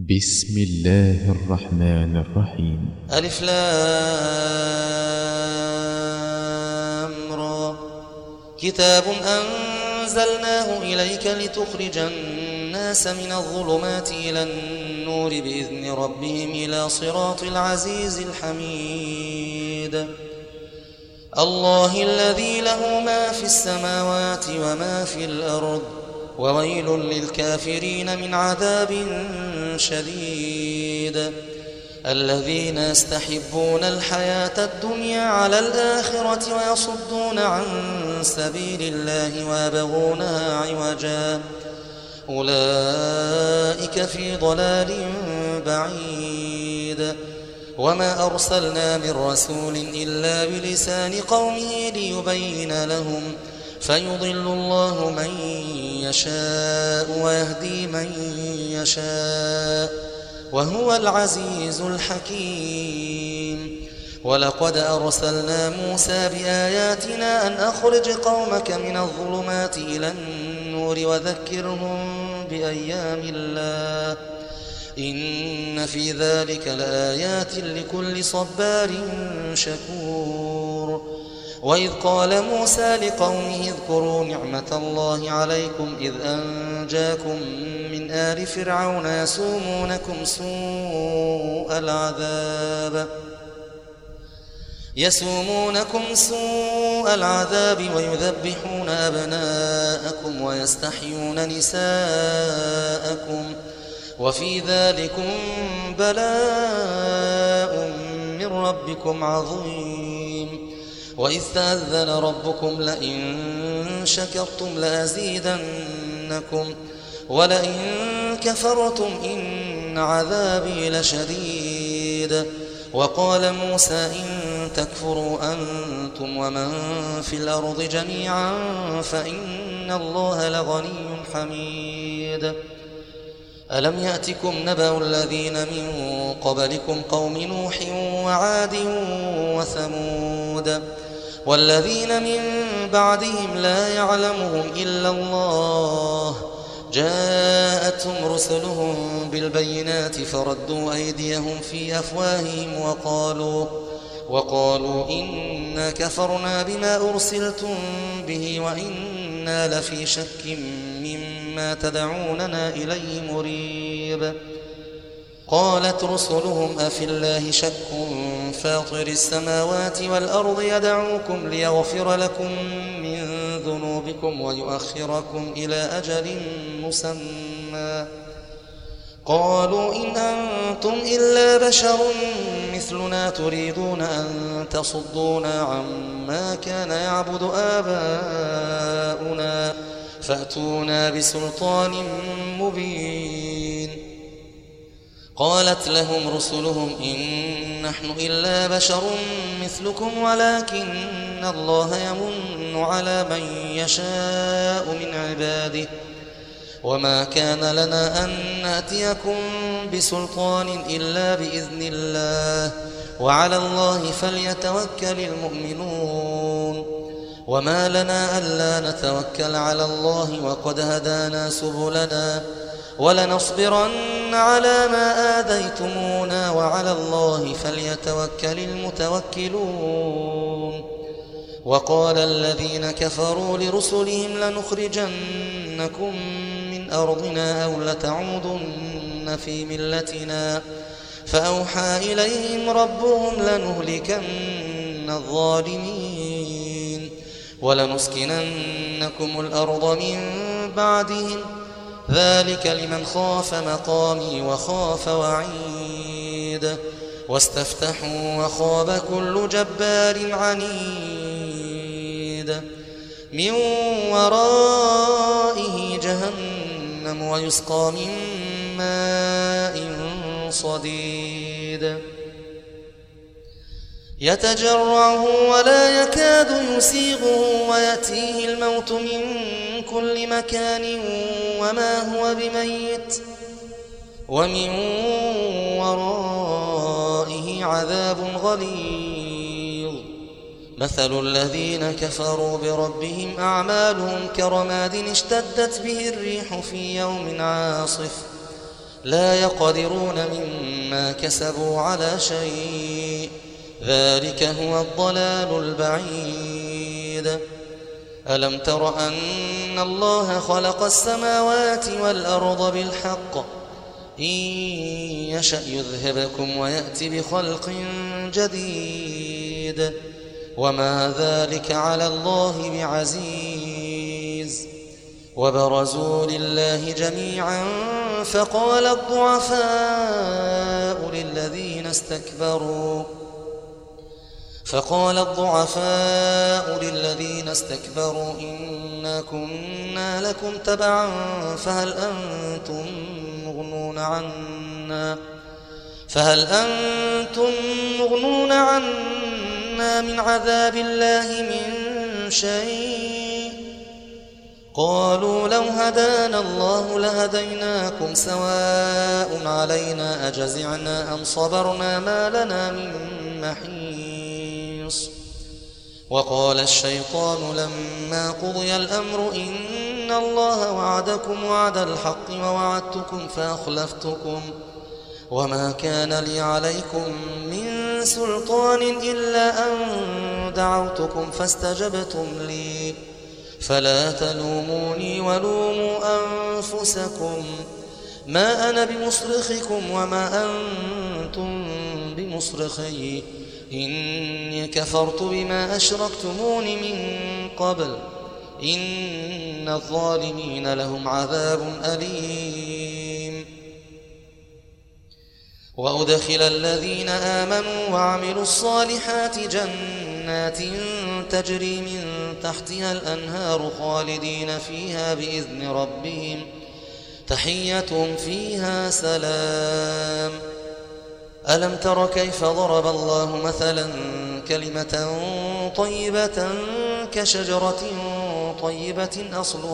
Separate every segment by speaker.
Speaker 1: بسم الله الرحمن الرحيم.
Speaker 2: ألف لام را. كتاب أنزلناه إليك لتخرج الناس من الظلمات إلى النور بإذن ربهم إلى صراط العزيز الحميد. الله الذي له ما في السماوات وما في الأرض، وويل للكافرين من عذاب شديد. الذين يستحبون الحياة الدنيا على الآخرة ويصدون عن سبيل الله ويبغونها عوجا، أولئك في ضلال بعيد. وما أرسلنا من رسول إلا بلسان قومه ليبين لهم، فيضل الله من يشاء ويهدي من يشاء، وهو العزيز الحكيم. ولقد أرسلنا موسى بآياتنا أن أخرج قومك من الظلمات إلى النور وذكرهم بأيام الله، إن في ذلك لآيات لكل صبار شكور. وإذ قال موسى لقومه اذكروا نعمة الله عليكم إذ أنجاكم من آل فرعون يسومونكم سوء العذاب ويذبحون أبناءكم ويستحيون نساءكم، وفي ذلكم بلاء من ربكم عظيم. وإذ تأذن ربكم لئن شكرتم لأزيدنكم ولئن كفرتم إن عذابي لشديد. وقال موسى إن تكفروا أنتم ومن في الأرض جميعا فإن الله لغني حميد. ألم يأتكم نبأ الذين من قبلكم قوم نوح وعاد وثمود والذين من بعدهم لا يعلمهم إلا الله، جاءتهم رسلهم بالبينات فردوا أيديهم في أفواههم وقالوا إنا كفرنا بما أرسلتم به وإنا لفي شك مما تدعوننا إليه مريب. قالت رسلهم أفي الله شك فاطر السماوات والأرض يدعوكم ليغفر لكم من ذنوبكم ويؤخركم إلى أجل مسمى. قالوا إن أنتم إلا بشر مثلنا تريدون أن تصدونا عما كان يعبد آباؤنا فأتونا بسلطان مبين. قالت لهم رسلهم إن نحن إلا بشر مثلكم ولكن الله يمن على من يشاء من عباده، وما كان لنا أن نأتيكم بسلطان إلا بإذن الله، وعلى الله فليتوكل المؤمنون. وما لنا ألا نتوكل على الله وقد هدانا سبلنا ولنصبرن على ما آذيتمونا وعلى الله فليتوكل المتوكلون. وقال الذين كفروا لرسلهم لنخرجنكم من أرضنا أو لتعودن في ملتنا، فأوحى إليهم ربهم لنهلكن الظالمين ولنسكننكم الأرض من بعدهم، ذلك لمن خاف مقامي وخاف وعيد. واستفتحوا وخاب كل جبار عنيد. من ورائه جهنم ويسقى من ماء صديد يتجرعه ولا يكاد يسيغه ويأتيه الموت من كل مكان وما هو بميت ومن ورائه عذاب غليظ. مثل الذين كفروا بربهم أعمالهم كرماد اشتدت به الريح في يوم عاصف لا يقدرون مما كسبوا على شيء، ذلك هو الضلال البعيد. ألم تر أن الله خلق السماوات والأرض بالحق، إن يشأ يذهبكم ويأتي بخلق جديد، وما ذلك على الله بعزيز. وبرزوا لله جميعا فقال الضعفاء للذين استكبروا إنا كنا لكم تبعا فهل أنتم مغنون عنا من عذاب الله من شيء؟ قالوا لو هدانا الله لهديناكم سواء علينا أجزعنا أم صبرنا ما لنا من محيص. وقال الشيطان لما قضي الأمر إن الله وعدكم وعد الحق ووعدتكم فأخلفتكم وما كان لي عليكم من سلطان إلا أن دعوتكم فاستجبتم لي فلا تلوموني ولوموا أنفسكم ما أنا بمصرخكم وما أنتم بمصرخي إني كفرت بما أشركتمون من قبل إن الظالمين لهم عذاب أليم. وأدخل الذين آمنوا وعملوا الصالحات جنات تجري من تحتها الأنهار خالدين فيها بإذن ربهم تحيتهم فيها سلام. ألم تر كيف ضرب الله مثلا كلمة طيبة كشجرة طيبة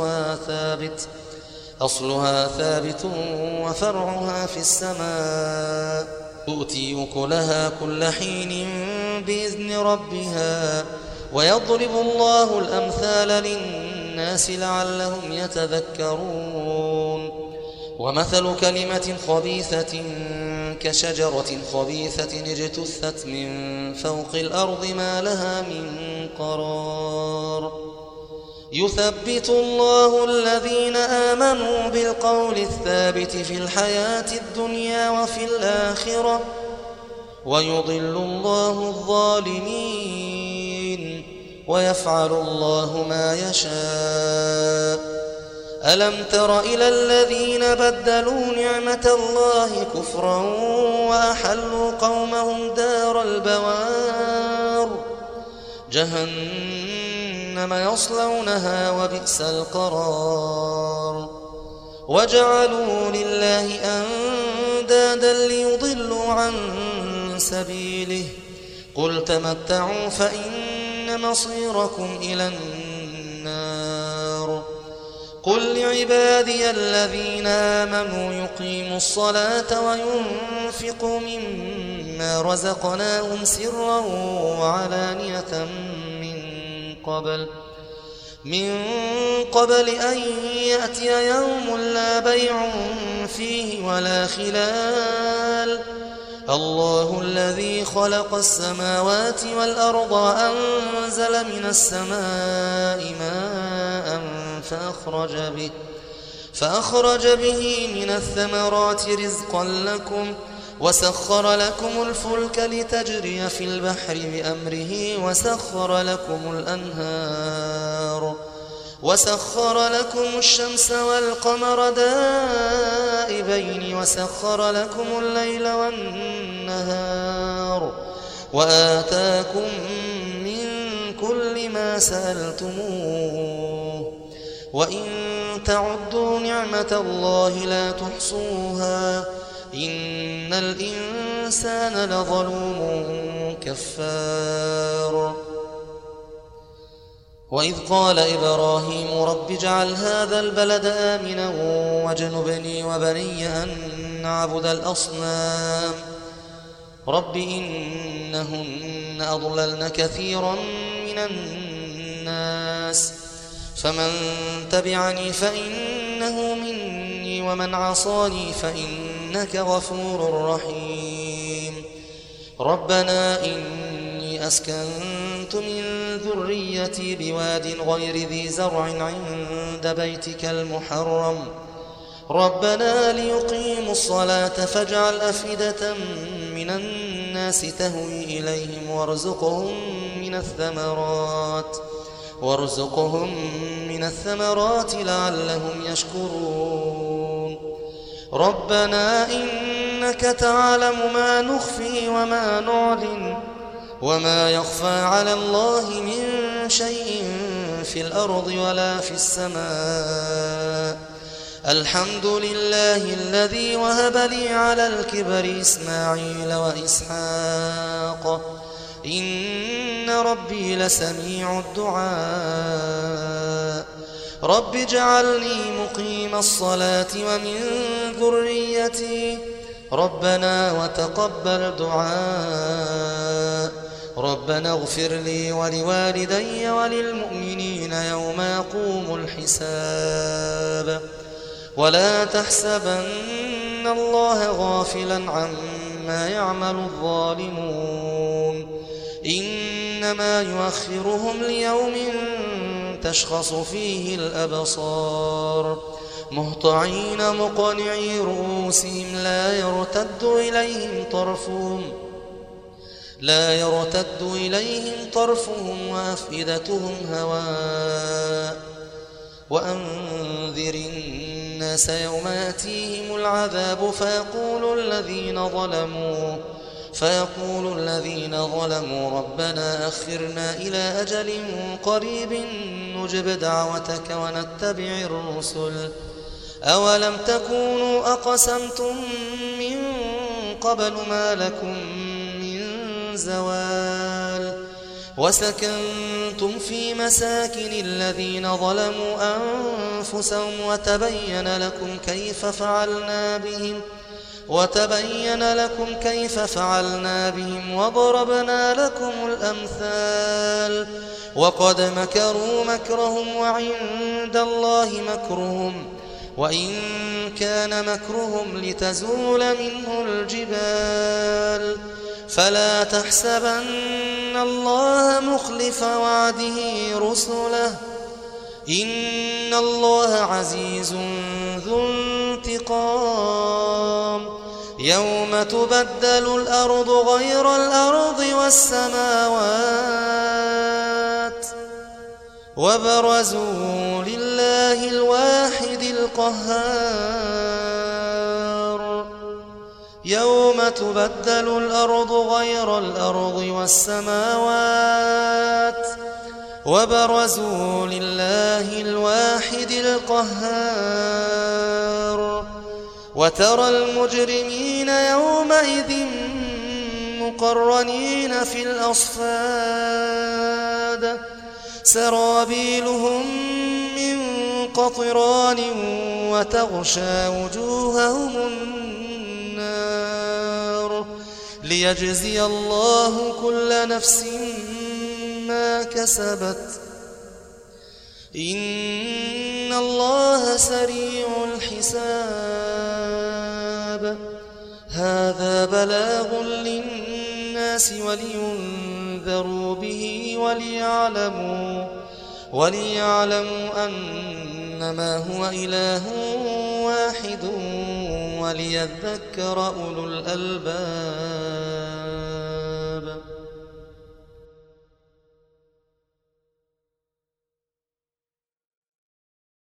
Speaker 2: أصلها ثابت وفرعها في السماء تؤتي أكلها كل حين بإذن ربها ويضرب الله الأمثال للناس لعلهم يتذكرون. ومثل كلمة خبيثة كشجرة خبيثة اجتثت من فوق الأرض ما لها من قرار. يثبت الله الذين آمنوا بالقول الثابت في الحياة الدنيا وفي الآخرة ويضل الله الظالمين ويفعل الله ما يشاء. ألم تر إلى الذين بدلوا نعمة الله كفرا وأحلوا قومهم دار البوار جهنم يصلونها وبئس القرار. وجعلوا لله أندادا ليضلوا عن سبيله قل تمتعوا فإن مصيركم إلى النار. قل لعبادي الذين آمنوا يقيموا الصلاة وينفقوا مما رزقناهم سرا وعلانية من قبل أن يأتي يوم لا بيع فيه ولا خلال. الله الذي خلق السماوات والأرض وأنزل من السماء ماء فأخرج به من الثمرات رزقا لكم وسخر لكم الفلك لتجري في البحر بأمره وسخر لكم الشمس والقمر دائبين وسخر لكم الليل والنهار وآتاكم من كل ما سألتموه وإن تعدوا نعمة الله لا تحصوها إن الإنسان لظلوم كفار. وإذ قال إبراهيم رب اجعل هذا البلد آمنا واجنبني وبني أن نعبد الأصنام رب إنهن أضللن كثيرا من الناس فمن تبعني فإنه مني ومن عصاني فإنه إنك غفور رحيم ربنا إني أسكنت من ذريتي بواد غير ذي زرع عند بيتك المحرم ربنا ليقيموا الصلاة فاجعل أفئدة من الناس تهوي إليهم وارزقهم من الثمرات لعلهم يشكرون ربنا إنك تعلم ما نخفي وما نعلن وما يخفى على الله من شيء في الأرض ولا في السماء الحمد لله الذي وهب لي على الكبر إسماعيل وإسحاق إن ربي لسميع الدعاء رب اجعلني مقيم الصلاة ومن ذريتي ربنا وتقبل دعاء ربنا اغفر لي ولوالدي وللمؤمنين يوم يقوم الحساب ولا تحسبن الله غافلا عما يعمل الظالمون إنما يؤخرهم ليوم تشخص فيه الأبصار مهطعين مقنعي رؤوسهم لا يرتد إليهم طرفهم وأفئدتهم هواء وأنذر الناس يوم يأتيهم العذاب فيقول الذين ظلموا ربنا أخرنا إلى أجل قريب نجب دعوتك ونتبع الرسل أولم تكونوا أقسمتم من قبل ما لكم من زوال وسكنتم في مساكن الذين ظلموا أنفسهم وتبين لكم كيف فعلنا بهم وضربنا لكم الأمثال وقد مكروا مكرهم وعند الله مكرهم وإن كان مكرهم لتزول منه الجبال فلا تحسبن الله مخلف وعده رسله إن الله عزيز ذو انتقام يوم تبدل الأرض غير الأرض والسماوات وبرزوا لله الواحد القهار يوم تبدل الأرض غير الأرض والسماوات وبرزوا لله الواحد القهار وترى المجرمين يومئذ مقرنين في الأصفاد سرابيلهم من قطران وتغشى وجوههم النار ليجزي الله كل نفس ما كسبت إن الله سريع الحساب هذا بلاغ للناس ولينذروا به وليعلموا أنما هو إله واحد وليذكر أولو الألباب